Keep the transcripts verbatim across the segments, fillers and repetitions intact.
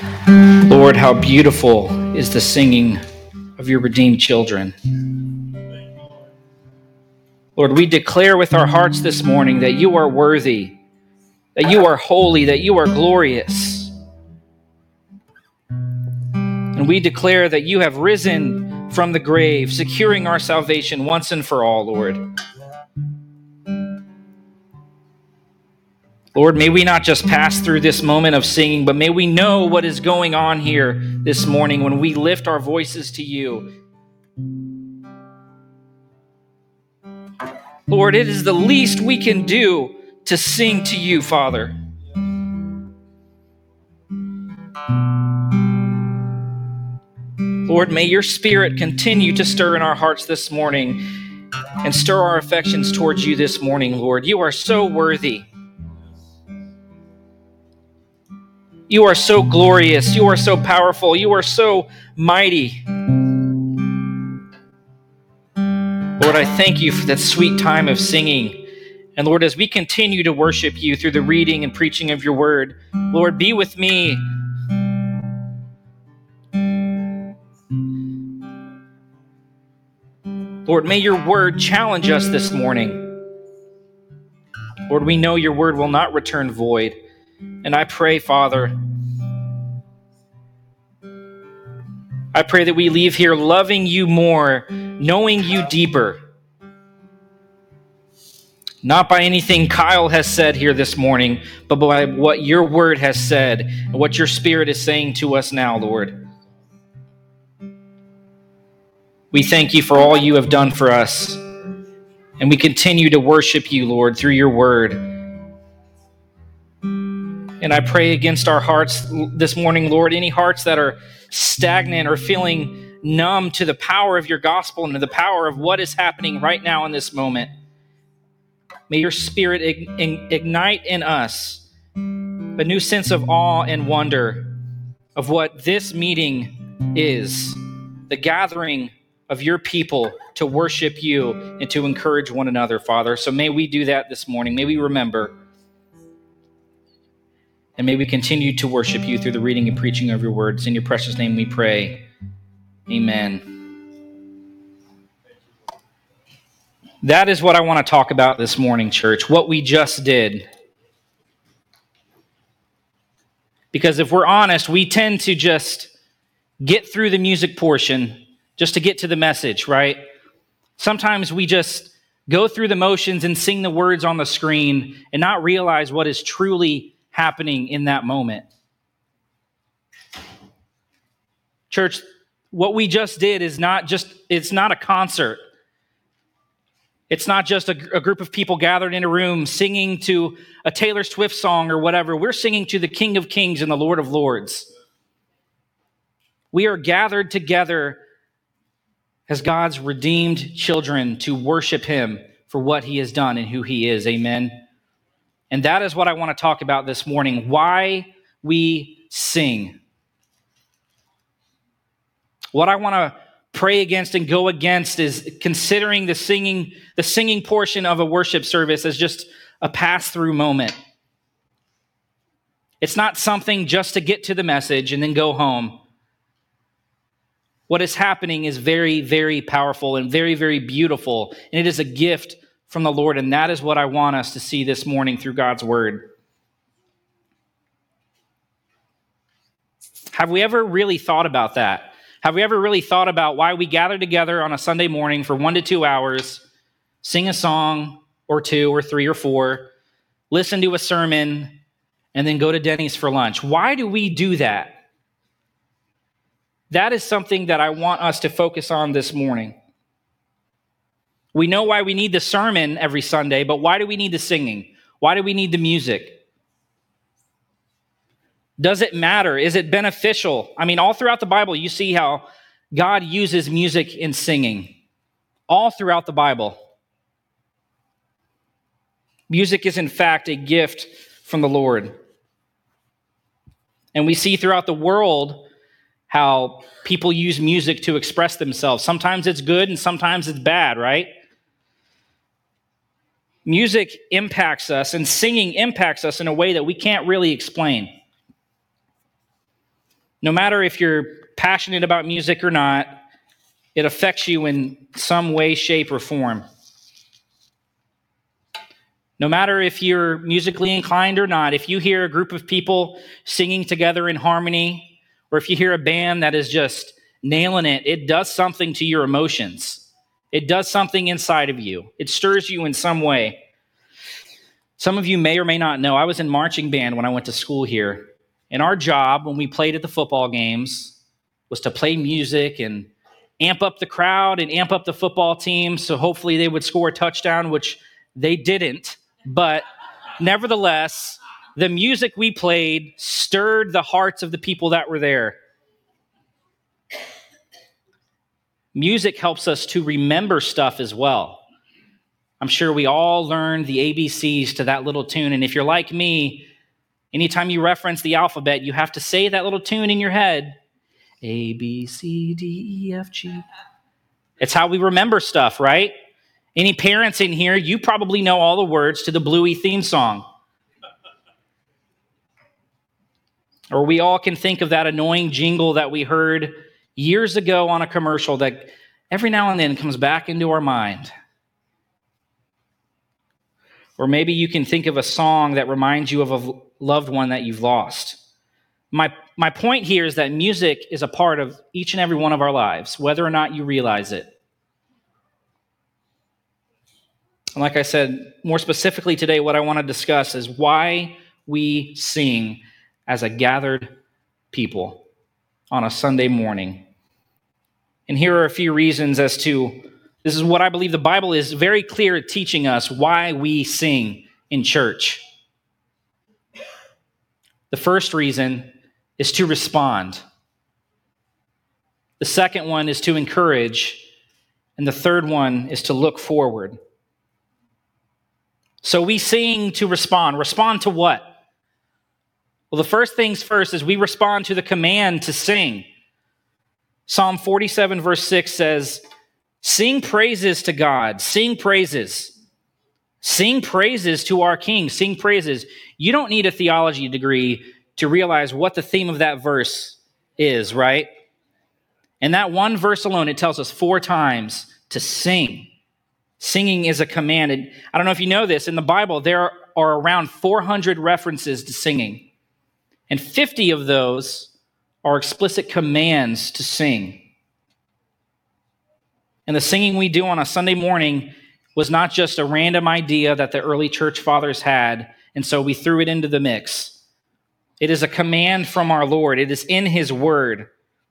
Lord, how beautiful is the singing of your redeemed children. Lord, we declare with our hearts this morning that you are worthy, that you are holy, that you are glorious. And we declare that you have risen from the grave, securing our salvation once and for all, Lord. Lord, may we not just pass through this moment of singing, but may we know what is going on here this morning when we lift our voices to you. Lord, it is the least we can do to sing to you, Father. Lord, may your Spirit continue to stir in our hearts this morning and stir our affections towards you this morning, Lord. You are so worthy. You are so glorious. You are so powerful. You are so mighty. Lord, I thank you for that sweet time of singing. And Lord, as we continue to worship you through the reading and preaching of your word, Lord, be with me. Lord, may your word challenge us this morning. Lord, we know your word will not return void. And I pray, Father, I pray that we leave here loving you more, knowing you deeper. Not by anything Kyle has said here this morning, but by what your word has said and what your Spirit is saying to us now, Lord. We thank you for all you have done for us. And we continue to worship you, Lord, through your word. And I pray against our hearts this morning, Lord, any hearts that are stagnant or feeling numb to the power of your gospel and to the power of what is happening right now in this moment. May your Spirit ignite in us a new sense of awe and wonder of what this meeting is, the gathering of your people to worship you and to encourage one another, Father. So may we do that this morning. May we remember. And may we continue to worship you through the reading and preaching of your words. In your precious name we pray. Amen. That is what I want to talk about this morning, church, what we just did. Because if we're honest, we tend to just get through the music portion just to get to the message, right? Sometimes we just go through the motions and sing the words on the screen and not realize what is truly happening in that moment. Church, what we just did is not just, it's not a concert. It's not just a, a group of people gathered in a room singing to a Taylor Swift song or whatever. We're singing to the King of Kings and the Lord of Lords. We are gathered together as God's redeemed children to worship him for what he has done and who he is. Amen. And that is what I want to talk about this morning, why we sing. What I want to pray against and go against is considering the singing, the singing portion of a worship service as just a pass-through moment. It's not something just to get to the message and then go home. What is happening is very, very powerful and very, very beautiful. And it is a gift from the Lord. And that is what I want us to see this morning through God's word. Have we ever really thought about that? Have we ever really thought about why we gather together on a Sunday morning for one to two hours, sing a song or two or three or four, listen to a sermon, and then go to Denny's for lunch? Why do we do that? That is something that I want us to focus on this morning. We know why we need the sermon every Sunday, but why do we need the singing? Why do we need the music? Does it matter? Is it beneficial? I mean, all throughout the Bible, you see how God uses music in singing. All throughout the Bible. Music is, in fact, a gift from the Lord. And we see throughout the world how people use music to express themselves. Sometimes it's good and sometimes it's bad, right? Music impacts us and singing impacts us in a way that we can't really explain. No matter if you're passionate about music or not, it affects you in some way, shape, or form. No matter if you're musically inclined or not, if you hear a group of people singing together in harmony, or if you hear a band that is just nailing it, it does something to your emotions. It does something inside of you. It stirs you in some way. Some of you may or may not know, I was in marching band when I went to school here. And our job when we played at the football games was to play music and amp up the crowd and amp up the football team so hopefully they would score a touchdown, which they didn't. But nevertheless, the music we played stirred the hearts of the people that were there. Music helps us to remember stuff as well. I'm sure we all learned the A B Cs to that little tune. And if you're like me, anytime you reference the alphabet, you have to say that little tune in your head. A, B, C, D, E, F, G. It's how we remember stuff, right? Any parents in here, you probably know all the words to the Bluey theme song. Or we all can think of that annoying jingle that we heard years ago on a commercial that every now and then comes back into our mind. Or maybe you can think of a song that reminds you of a loved one that you've lost. My, my point here is that music is a part of each and every one of our lives, whether or not you realize it. And like I said, more specifically today, what I want to discuss is why we sing as a gathered people on a Sunday morning. And here are a few reasons as to, this is what I believe the Bible is very clear at teaching us why we sing in church. The first reason is to respond. The second one is to encourage. And the third one is to look forward. So we sing to respond. Respond to what? Well, the first things first is we respond to the command to sing. Psalm forty-seven verse six says, sing praises to God. Sing praises. Sing praises to our King. Sing praises. You don't need a theology degree to realize what the theme of that verse is, right? And that one verse alone, it tells us four times to sing. Singing is a command. And I don't know if you know this, in the Bible, there are around four hundred references to singing. And fifty of those are explicit commands to sing. And the singing we do on a Sunday morning was not just a random idea that the early church fathers had, and so we threw it into the mix. It is a command from our Lord. It is in his word.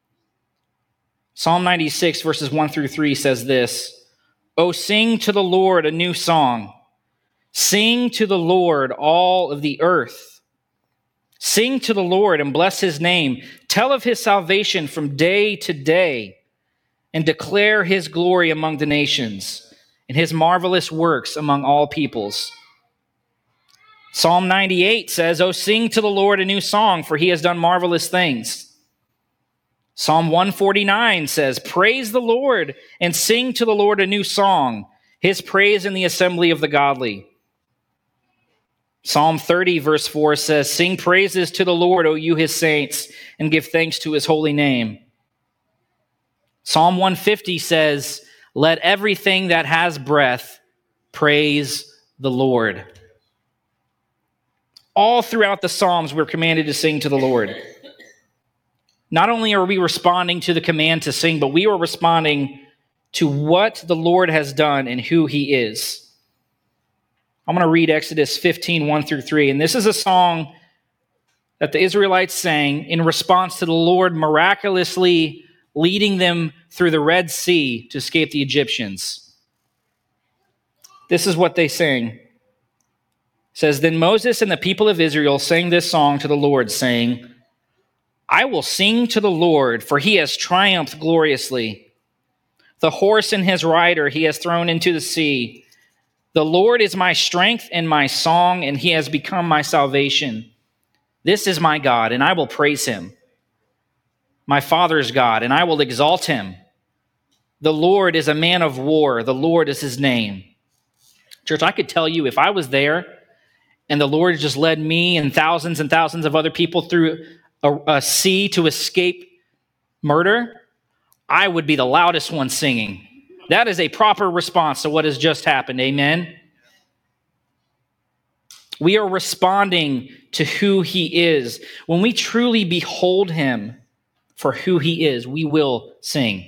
Psalm ninety-six, verses one through three says this, "O sing to the Lord a new song. Sing to the Lord, all of the earth. Sing to the Lord and bless his name. Tell of his salvation from day to day, and declare his glory among the nations, and his marvelous works among all peoples." Psalm ninety-eight says, "O sing to the Lord a new song, for he has done marvelous things." Psalm one forty-nine says, "Praise the Lord and sing to the Lord a new song, his praise in the assembly of the godly." Psalm thirty verse four says, "Sing praises to the Lord, O you his saints, and give thanks to his holy name." Psalm one fifty says, "Let everything that has breath praise the Lord." All throughout the Psalms, we're commanded to sing to the Lord. Not only are we responding to the command to sing, but we are responding to what the Lord has done and who he is. I'm going to read Exodus fifteen, one through three. And this is a song that the Israelites sang in response to the Lord miraculously leading them through the Red Sea to escape the Egyptians. This is what they sang. It says, "Then Moses and the people of Israel sang this song to the Lord, saying, I will sing to the Lord, for he has triumphed gloriously. The horse and his rider he has thrown into the sea. The Lord is my strength and my song, and he has become my salvation. This is my God, and I will praise him. My father's God, and I will exalt him. The Lord is a man of war. The Lord is his name." Church, I could tell you if I was there and the Lord just led me and thousands and thousands of other people through a, a sea to escape murder, I would be the loudest one singing. That is a proper response to what has just happened. Amen. We are responding to who he is. When we truly behold him for who he is, we will sing.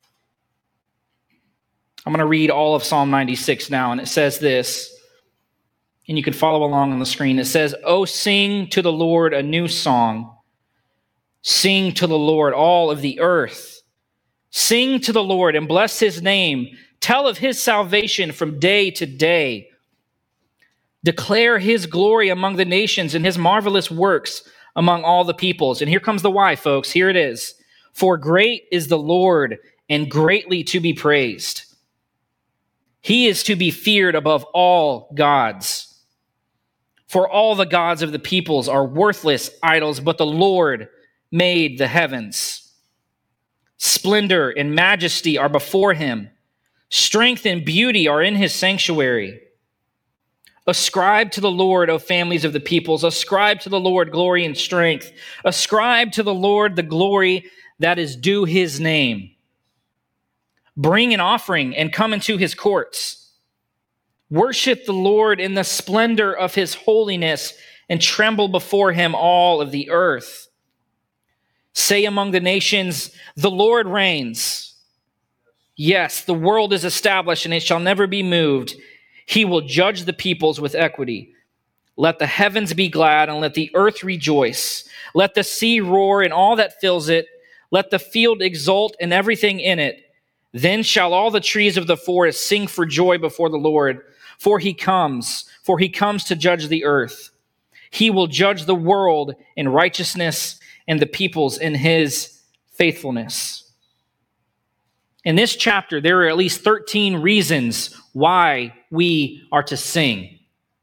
I'm going to read all of Psalm ninety-six now, and it says this, and you can follow along on the screen. It says, "Oh, sing to the Lord a new song. Sing to the Lord, all of the earth. Sing to the Lord and bless his name. Tell of his salvation from day to day. Declare his glory among the nations and his marvelous works among all the peoples." And here comes the why, folks. Here it is. "For great is the Lord and greatly to be praised. He is to be feared above all gods. For all the gods of the peoples are worthless idols, but the Lord made the heavens. Splendor and majesty are before him. Strength and beauty are in his sanctuary. Ascribe to the Lord, O families of the peoples. Ascribe to the Lord glory and strength. Ascribe to the Lord the glory that is due his name. Bring an offering and come into his courts. Worship the Lord in the splendor of his holiness and tremble before him, all of the earth. Say among the nations, the Lord reigns. Yes, the world is established and it shall never be moved. He will judge the peoples with equity. Let the heavens be glad and let the earth rejoice. Let the sea roar and all that fills it. Let the field exult and everything in it. Then shall all the trees of the forest sing for joy before the Lord, for he comes, for he comes to judge the earth. He will judge the world in righteousness and the peoples in his faithfulness." In this chapter, there are at least thirteen reasons why we are to sing.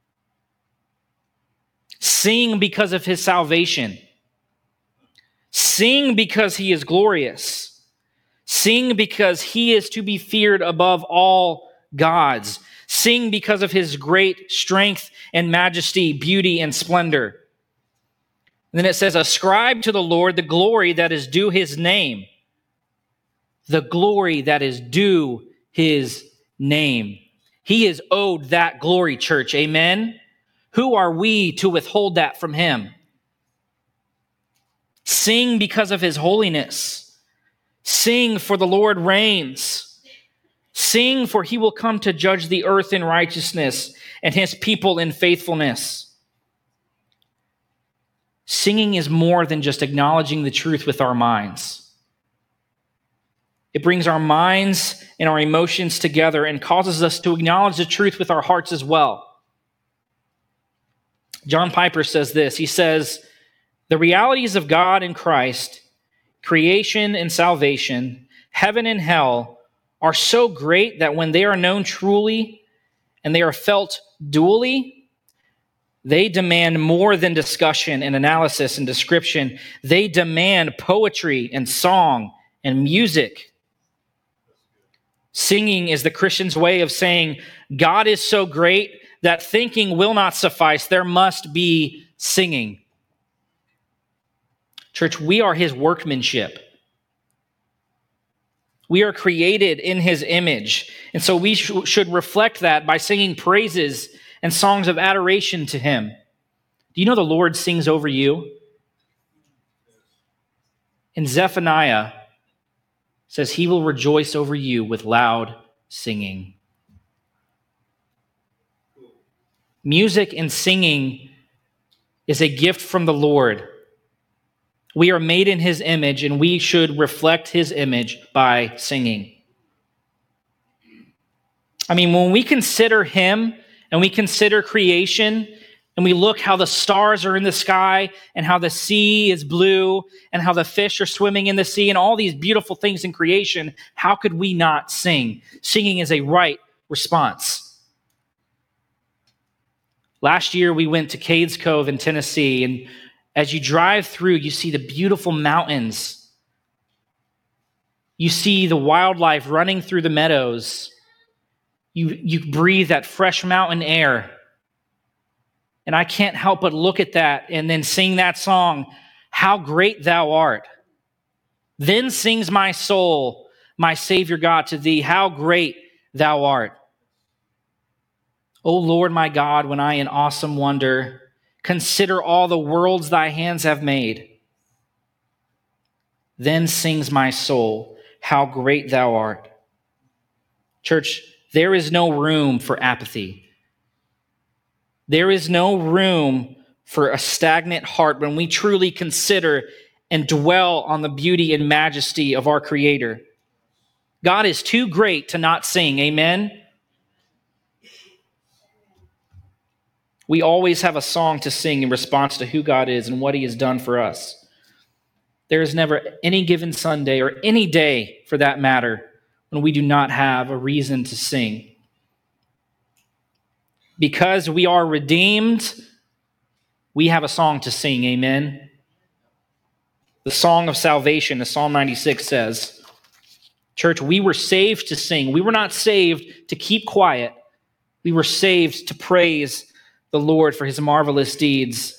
Sing because of his salvation. Sing because he is glorious. Sing because he is to be feared above all gods. Sing because of his great strength and majesty, beauty and splendor. And then it says, ascribe to the Lord the glory that is due his name. The glory that is due his name. He is owed that glory, church. Amen? Who are we to withhold that from him? Sing because of his holiness. Sing, for the Lord reigns. Sing, for he will come to judge the earth in righteousness and his people in faithfulness. Singing is more than just acknowledging the truth with our minds. It brings our minds and our emotions together and causes us to acknowledge the truth with our hearts as well. John Piper says this. He says, "The realities of God in Christ, creation and salvation, heaven and hell, are so great that when they are known truly and they are felt dually, they demand more than discussion and analysis and description. They demand poetry and song and music." Singing is the Christian's way of saying, God is so great that thinking will not suffice. There must be singing. Church, we are his workmanship. We are created in his image. And so we sh- should reflect that by singing praises and songs of adoration to him. Do you know the Lord sings over you? In Zephaniah, says he will rejoice over you with loud singing. Music and singing is a gift from the Lord. We are made in his image, and we should reflect his image by singing. I mean, when we consider him and we consider creation, and we look how the stars are in the sky and how the sea is blue and how the fish are swimming in the sea and all these beautiful things in creation, how could we not sing? Singing is a right response. Last year, we went to Cades Cove in Tennessee, and as you drive through, you see the beautiful mountains. You see the wildlife running through the meadows. You, you breathe that fresh mountain air. And I can't help but look at that and then sing that song. how great thou art. Then sings my soul, my Savior God, to thee, how great thou art. O Lord my God, when I in awesome wonder consider all the worlds thy hands have made, then sings my soul, how great thou art. Church, there is no room for apathy. There is no room for a stagnant heart when we truly consider and dwell on the beauty and majesty of our Creator. God is too great to not sing. Amen? We always have a song to sing in response to who God is and what he has done for us. There is never any given Sunday or any day, for that matter, when we do not have a reason to sing. Because we are redeemed, we have a song to sing. Amen? The song of salvation, as Psalm ninety-six says. Church, we were saved to sing. We were not saved to keep quiet. We were saved to praise the Lord for his marvelous deeds.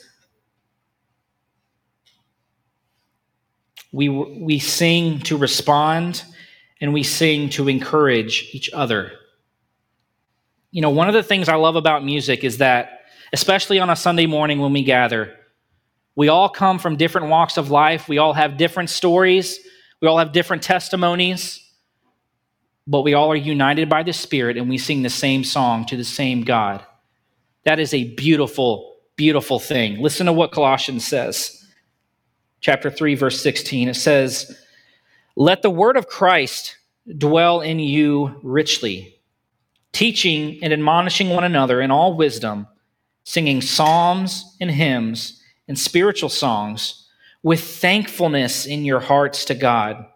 We, we sing to respond, and we sing to encourage each other. You know, one of the things I love about music is that, especially on a Sunday morning when we gather, we all come from different walks of life. We all have different stories. We all have different testimonies. But we all are united by the Spirit, and we sing the same song to the same God. That is a beautiful, beautiful thing. Listen to what Colossians says. Chapter three, verse sixteen. It says, "Let the word of Christ dwell in you richly, teaching and admonishing one another in all wisdom, singing psalms and hymns and spiritual songs with thankfulness in your hearts to God."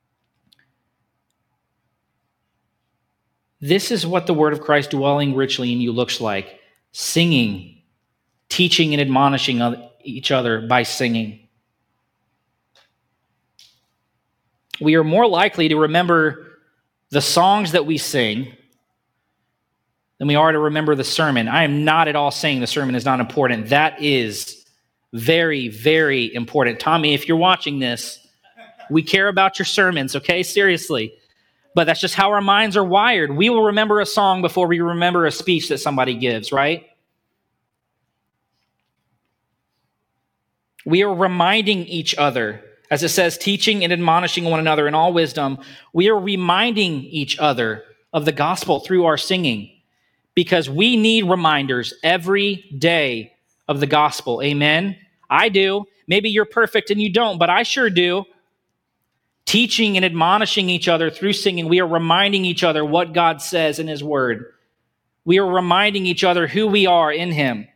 This is what the word of Christ dwelling richly in you looks like. Singing, teaching and admonishing each other by singing. We are more likely to remember the songs that we sing than we are to remember the sermon. I am not at all saying the sermon is not important. That is very, very important. Tommy, if you're watching this, we care about your sermons, okay? Seriously. But that's just how our minds are wired. We will remember a song before we remember a speech that somebody gives, right? We are reminding each other, as it says, teaching and admonishing one another in all wisdom. We are reminding each other of the gospel through our singing, because we need reminders every day of the gospel. Amen? I do. Maybe you're perfect and you don't, but I sure do. Teaching and admonishing each other through singing, we are reminding each other what God says in his word. We are reminding each other who we are in him.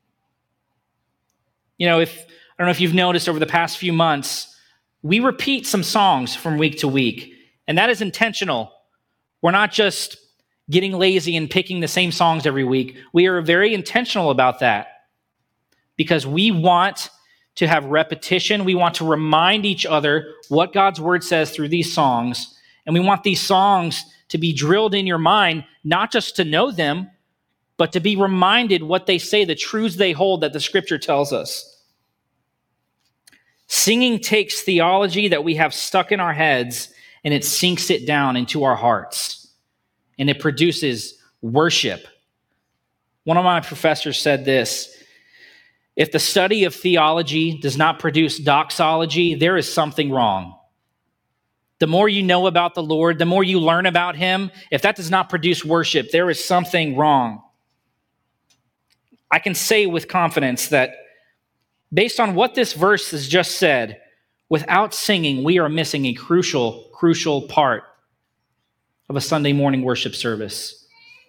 You know, if I don't know if you've noticed over the past few months, we repeat some songs from week to week, and that is intentional. We're not just getting lazy and picking the same songs every week. We are very intentional about that because we want to have repetition. We want to remind each other what God's word says through these songs. And we want these songs to be drilled in your mind, not just to know them, but to be reminded what they say, the truths they hold that the scripture tells us. Singing takes theology that we have stuck in our heads and it sinks it down into our hearts. And it produces worship. One of my professors said this: if the study of theology does not produce doxology, there is something wrong. The more you know about the Lord, the more you learn about him, if that does not produce worship, there is something wrong. I can say with confidence that based on what this verse has just said, without singing, we are missing a crucial, crucial part of a Sunday morning worship service.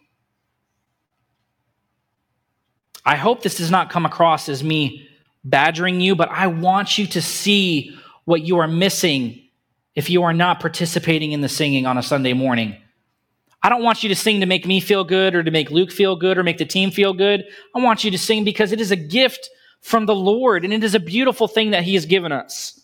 I hope this does not come across as me badgering you, but I want you to see what you are missing if you are not participating in the singing on a Sunday morning. I don't want you to sing to make me feel good or to make Luke feel good or make the team feel good. I want you to sing because it is a gift from the Lord, and it is a beautiful thing that he has given us.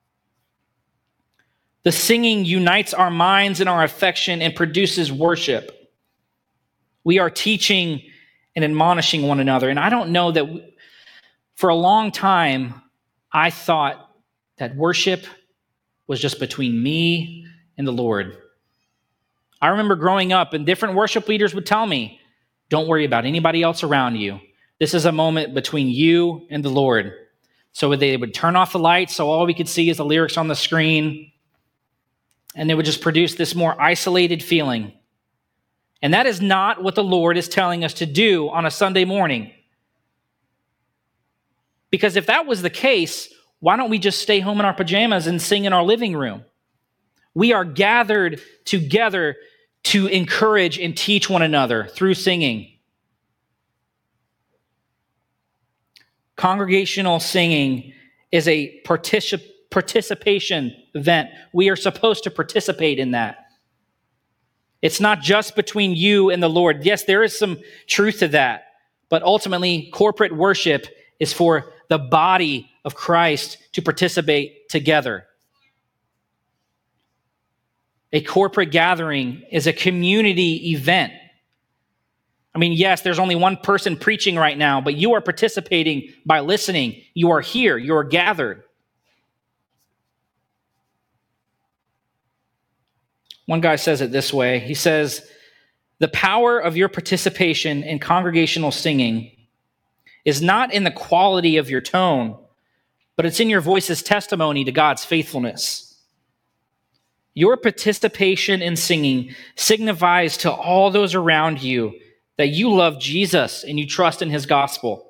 The singing unites our minds and our affection and produces worship. We are teaching and admonishing one another. And I don't know that we, for a long time, I thought that worship was just between me and the Lord. I remember growing up and different worship leaders would tell me, don't worry about anybody else around you. This is a moment between you and the Lord. So they would turn off the lights so all we could see is the lyrics on the screen. And they would just produce this more isolated feeling. And that is not what the Lord is telling us to do on a Sunday morning. Because if that was the case, why don't we just stay home in our pajamas and sing in our living room? We are gathered together to encourage and teach one another through singing. Congregational singing is a particip- participation event. We are supposed to participate in that. It's not just between you and the Lord. Yes, there is some truth to that, but ultimately, corporate worship is for the body of Christ to participate together. A corporate gathering is a community event. I mean, yes, there's only one person preaching right now, but you are participating by listening. You are here. You are gathered. One guy says it this way. He says, the power of your participation in congregational singing is not in the quality of your tone, but it's in your voice's testimony to God's faithfulness. Your participation in singing signifies to all those around you that you love Jesus and you trust in his gospel.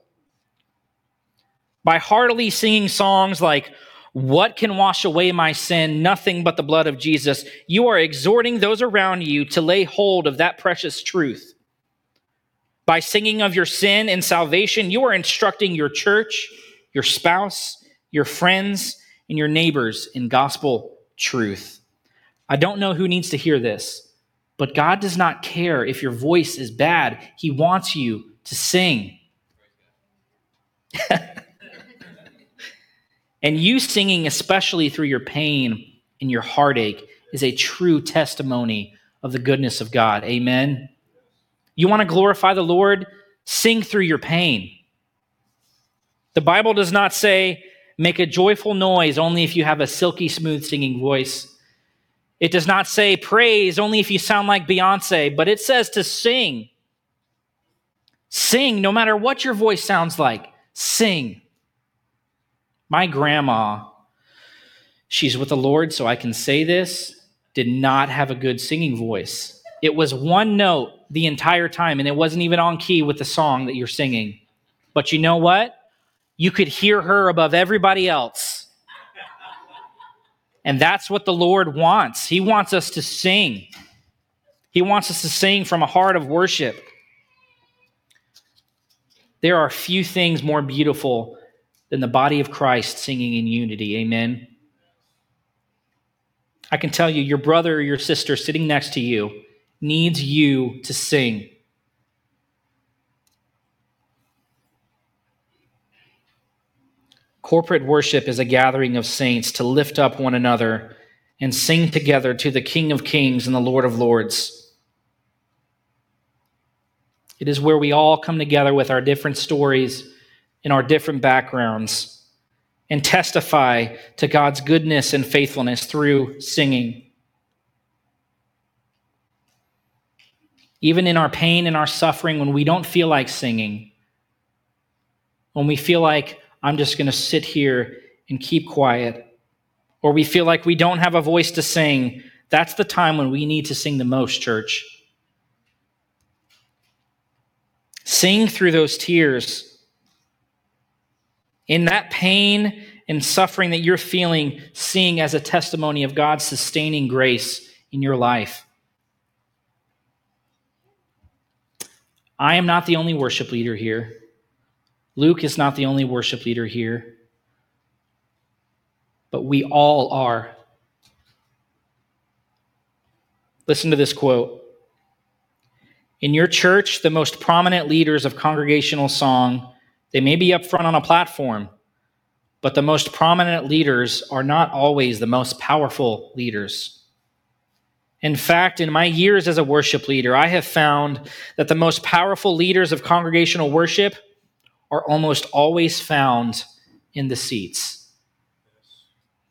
By heartily singing songs like, "What can wash away my sin? Nothing but the blood of Jesus," you are exhorting those around you to lay hold of that precious truth. By singing of your sin and salvation, you are instructing your church, your spouse, your friends, and your neighbors in gospel truth. I don't know who needs to hear this, but God does not care if your voice is bad. He wants you to sing. And you singing, especially through your pain and your heartache, is a true testimony of the goodness of God. Amen. You want to glorify the Lord? Sing through your pain. The Bible does not say, make a joyful noise only if you have a silky smooth singing voice. It does not say praise only if you sound like Beyonce, but it says to sing. Sing no matter what your voice sounds like. Sing. My grandma, she's with the Lord, so I can say this, did not have a good singing voice. It was one note the entire time, and it wasn't even on key with the song that you're singing. But you know what? You could hear her above everybody else. And that's what the Lord wants. He wants us to sing. He wants us to sing from a heart of worship. There are few things more beautiful than the body of Christ singing in unity. Amen. I can tell you, your brother or your sister sitting next to you needs you to sing. Corporate worship is a gathering of saints to lift up one another and sing together to the King of Kings and the Lord of Lords. It is where we all come together with our different stories and our different backgrounds and testify to God's goodness and faithfulness through singing. Even in our pain and our suffering, when we don't feel like singing, when we feel like I'm just going to sit here and keep quiet, or we feel like we don't have a voice to sing, that's the time when we need to sing the most, church. Sing through those tears. In that pain and suffering that you're feeling, sing as a testimony of God's sustaining grace in your life. I am not the only worship leader here. Luke is not the only worship leader here. But we all are. Listen to this quote. In your church, the most prominent leaders of congregational song, they may be up front on a platform, but the most prominent leaders are not always the most powerful leaders. In fact, in my years as a worship leader, I have found that the most powerful leaders of congregational worship are almost always found in the seats.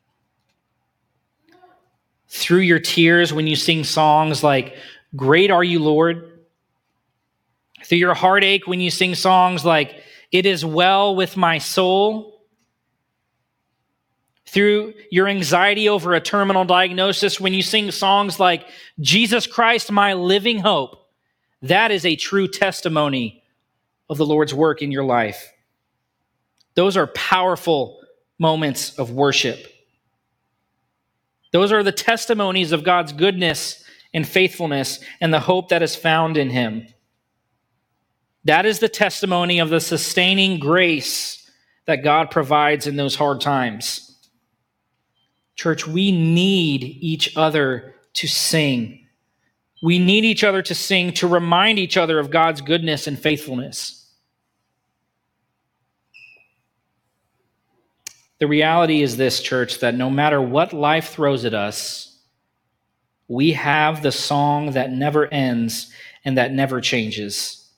through your tears when you sing songs like, "Great Are You, Lord"? Through your heartache when you sing songs like, "It Is Well With My Soul"? Through your anxiety over a terminal diagnosis when you sing songs like, "Jesus Christ, My Living Hope"? That is a true testimony of the Lord's work in your life. Those are powerful moments of worship. Those are the testimonies of God's goodness and faithfulness and the hope that is found in him. That is the testimony of the sustaining grace that God provides in those hard times. Church, we need each other to sing. We need each other to sing to remind each other of God's goodness and faithfulness. The reality is this, church, that no matter what life throws at us, we have the song that never ends and that never changes.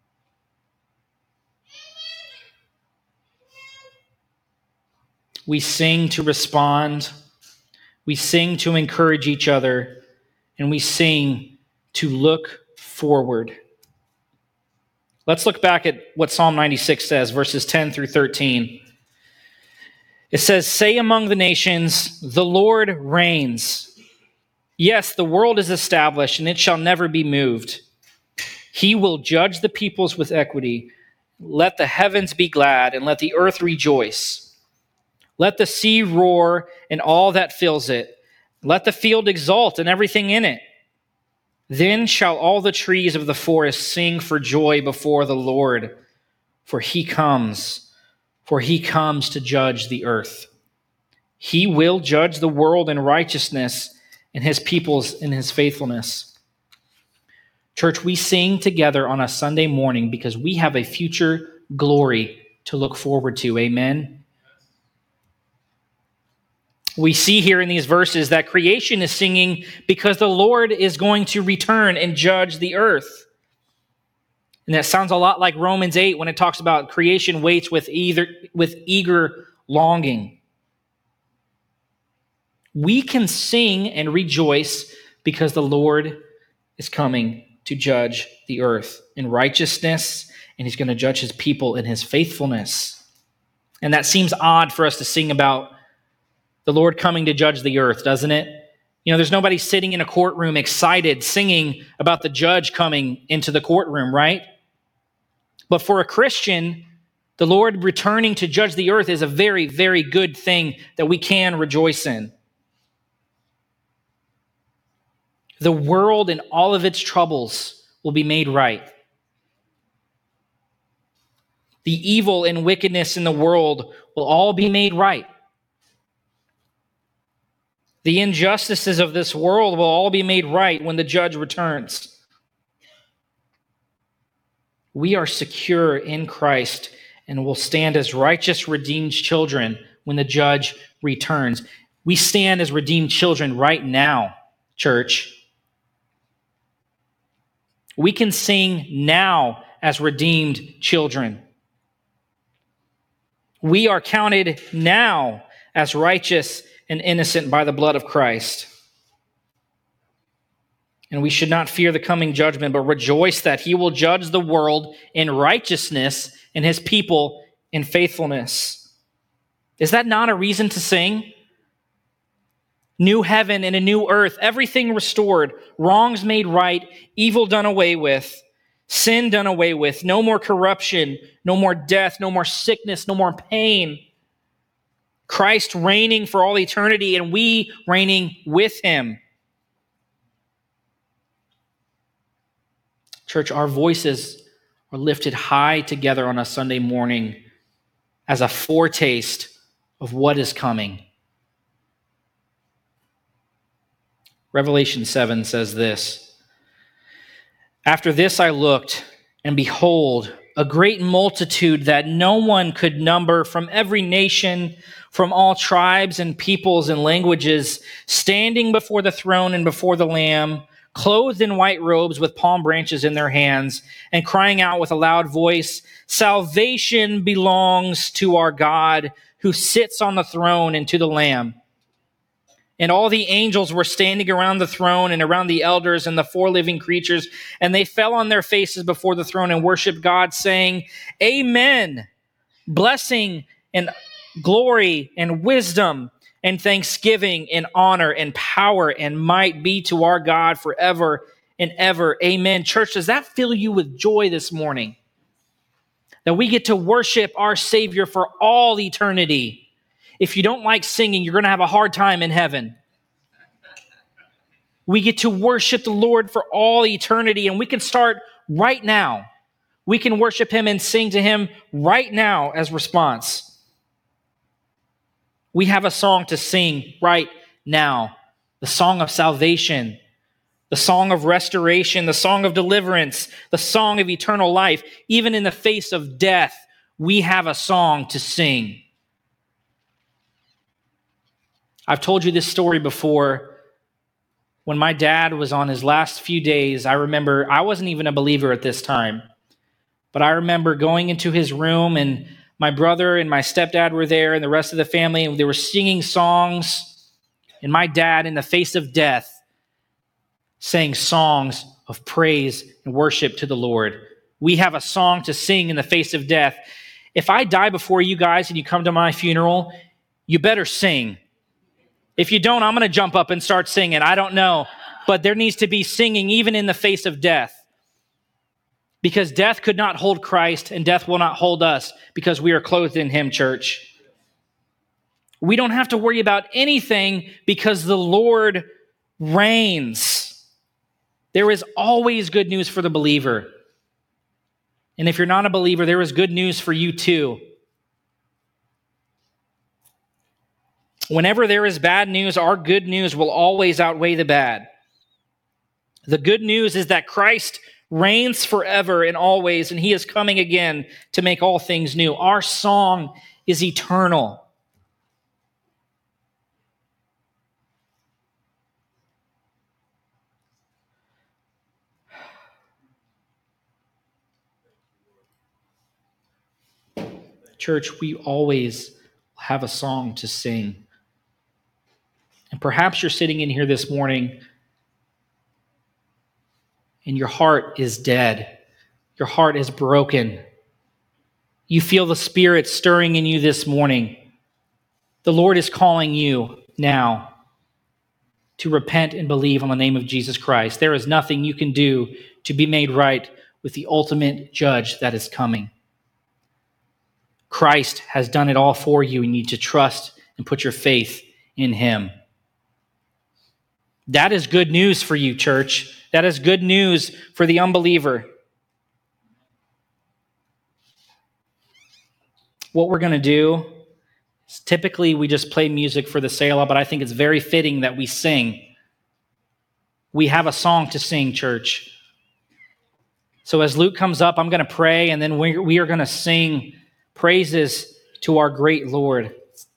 We sing to respond, we sing to encourage each other, and we sing to look forward. Let's look back at what Psalm ninety-six says, verses ten through thirteen. It says, "Say among the nations, the Lord reigns. Yes, the world is established, and it shall never be moved. He will judge the peoples with equity. Let the heavens be glad, and let the earth rejoice. Let the sea roar, and all that fills it. Let the field exult, and everything in it. Then shall all the trees of the forest sing for joy before the Lord, for he comes. For he comes to judge the earth. He will judge the world in righteousness and his peoples in his faithfulness." Church, we sing together on a Sunday morning because we have a future glory to look forward to. Amen? We see here in these verses that creation is singing because the Lord is going to return and judge the earth. And that sounds a lot like Romans eight when it talks about creation waits with either with eager longing. We can sing and rejoice because the Lord is coming to judge the earth in righteousness, and he's going to judge his people in his faithfulness. And that seems odd for us to sing about the Lord coming to judge the earth, doesn't it? You know, there's nobody sitting in a courtroom excited singing about the judge coming into the courtroom, right? But for a Christian, the Lord returning to judge the earth is a very, very good thing that we can rejoice in. The world and all of its troubles will be made right. The evil and wickedness in the world will all be made right. The injustices of this world will all be made right when the judge returns. We are secure in Christ and will stand as righteous, redeemed children when the judge returns. We stand as redeemed children right now, church. We can sing now as redeemed children. We are counted now as righteous and innocent by the blood of Christ. And we should not fear the coming judgment, but rejoice that he will judge the world in righteousness and his people in faithfulness. Is that not a reason to sing? New heaven and a new earth, everything restored, wrongs made right, evil done away with, sin done away with, no more corruption, no more death, no more sickness, no more pain. Christ reigning for all eternity and we reigning with him. Church, our voices are lifted high together on a Sunday morning as a foretaste of what is coming. Revelation seven says this, "After this I looked, and behold, a great multitude that no one could number from every nation, from all tribes and peoples and languages, standing before the throne and before the Lamb, clothed in white robes with palm branches in their hands, and crying out with a loud voice, 'Salvation belongs to our God who sits on the throne and to the Lamb.' And all the angels were standing around the throne and around the elders and the four living creatures, and they fell on their faces before the throne and worshiped God, saying, Amen. Blessing and glory and wisdom and thanksgiving and honor and power and might be to our God forever and ever. Amen. Church, does that fill you with joy this morning? That we get to worship our Savior for all eternity. If you don't like singing, you're going to have a hard time in heaven. We get to worship the Lord for all eternity, and we can start right now. We can worship him and sing to him right now as response. We have a song to sing right now. The song of salvation, the song of restoration, the song of deliverance, the song of eternal life. Even in the face of death, we have a song to sing. I've told you this story before. When my dad was on his last few days, I remember, I wasn't even a believer at this time, but I remember going into his room, and my brother and my stepdad were there and the rest of the family, and they were singing songs, and my dad, in the face of death, sang songs of praise and worship to the Lord. We have a song to sing in the face of death. If I die before you guys and you come to my funeral, you better sing. If you don't, I'm going to jump up and start singing. I don't know. But there needs to be singing even in the face of death. Because death could not hold Christ, and death will not hold us, because we are clothed in him, church. We don't have to worry about anything because the Lord reigns. There is always good news for the believer. And if you're not a believer, there is good news for you too. Whenever there is bad news, our good news will always outweigh the bad. The good news is that Christ reigns forever and always, and he is coming again to make all things new. Our song is eternal. Church, we always have a song to sing. And perhaps you're sitting in here this morning and your heart is dead. Your heart is broken. You feel the Spirit stirring in you this morning. The Lord is calling you now to repent and believe on the name of Jesus Christ. There is nothing you can do to be made right with the ultimate judge that is coming. Christ has done it all for you. You need to trust and put your faith in him. That is good news for you, church. That is good news for the unbeliever. What we're going to do is typically we just play music for the Selah, but I think it's very fitting that we sing. We have a song to sing, church. So as Luke comes up, I'm going to pray, and then we, we are going to sing praises to our great Lord.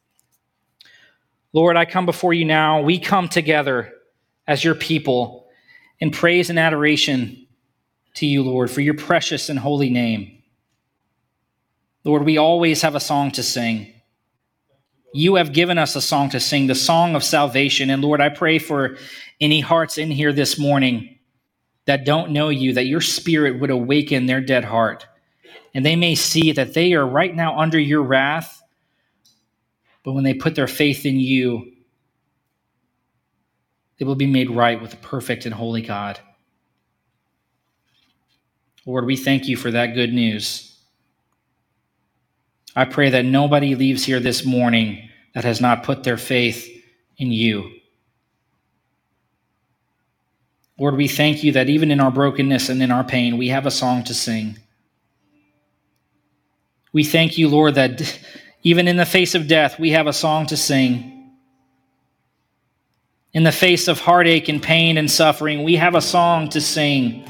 Lord, I come before you now. We come together as your people in praise and adoration to you, Lord, for your precious and holy name. Lord, we always have a song to sing. You have given us a song to sing, the song of salvation. And Lord, I pray for any hearts in here this morning that don't know you, that your Spirit would awaken their dead heart, and they may see that they are right now under your wrath, but when they put their faith in you, they will be made right with the perfect and holy God. Lord, we thank you for that good news. I pray that nobody leaves here this morning that has not put their faith in you. Lord, we thank you that even in our brokenness and in our pain, we have a song to sing. We thank you, Lord, that even in the face of death, we have a song to sing. In the face of heartache and pain and suffering, we have a song to sing.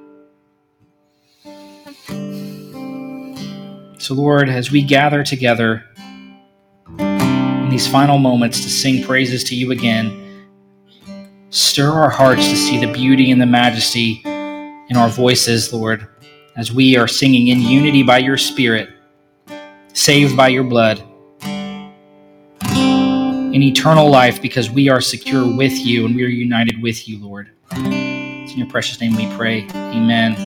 So, Lord, as we gather together in these final moments to sing praises to you again, stir our hearts to see the beauty and the majesty in our voices, Lord, as we are singing in unity by your Spirit, saved by your blood. in eternal life because we are secure with you and we are united with you, Lord. It's in your precious name we pray. Amen.